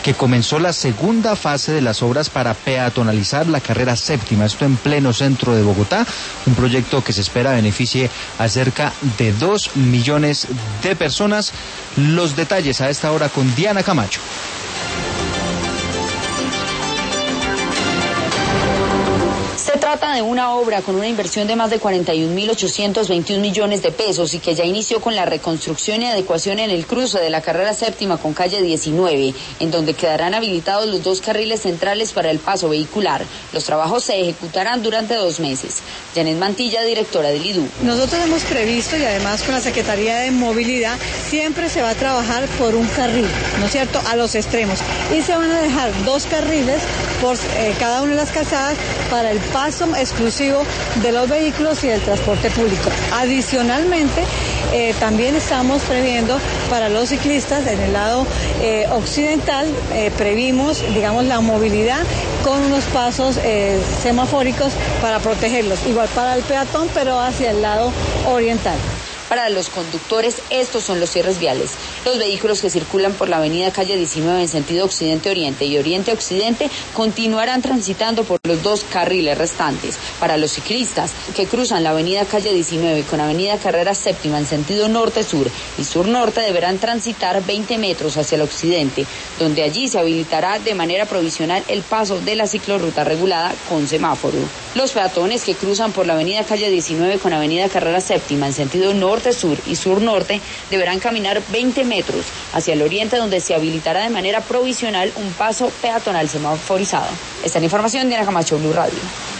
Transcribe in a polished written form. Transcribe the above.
que comenzó la segunda fase de las obras para peatonalizar la carrera séptima, esto en pleno centro de Bogotá, un proyecto que se espera beneficie a cerca de 2 millones de personas. Los detalles a esta hora con Diana Camacho. Se trata de una obra con una inversión de más de 41.821 millones de pesos y que ya inició con la reconstrucción y adecuación en el cruce de la carrera séptima con calle 19, en donde quedarán habilitados los 2 carriles centrales para el paso vehicular. Los trabajos se ejecutarán durante 2 meses. Janet Mantilla, directora del IDU. Nosotros hemos previsto, y además con la Secretaría de Movilidad, siempre se va a trabajar por un carril, ¿no es cierto?, a los extremos. Y se van a dejar 2 carriles por cada una de las calzadas para el paso exclusivo de los vehículos y del transporte público. Adicionalmente, también estamos previendo para los ciclistas en el lado occidental, previmos, digamos, la movilidad con unos pasos semafóricos para protegerlos. Igual para el peatón, pero hacia el lado oriental. Para los conductores, estos son los cierres viales. Los vehículos que circulan por la avenida calle 19 en sentido occidente-oriente y oriente-occidente continuarán transitando por los 2 carriles restantes. Para los ciclistas que cruzan la avenida calle 19 con avenida carrera séptima en sentido norte-sur y sur-norte deberán transitar 20 metros hacia el occidente, donde allí se habilitará de manera provisional el paso de la ciclorruta regulada con semáforo. Los peatones que cruzan por la avenida calle 19 con avenida carrera séptima en sentido norte-sur y sur-norte deberán caminar 20 metros hacia el oriente, donde se habilitará de manera provisional un paso peatonal semaforizado. Esta es la información de Diana Camacho, Blue Radio.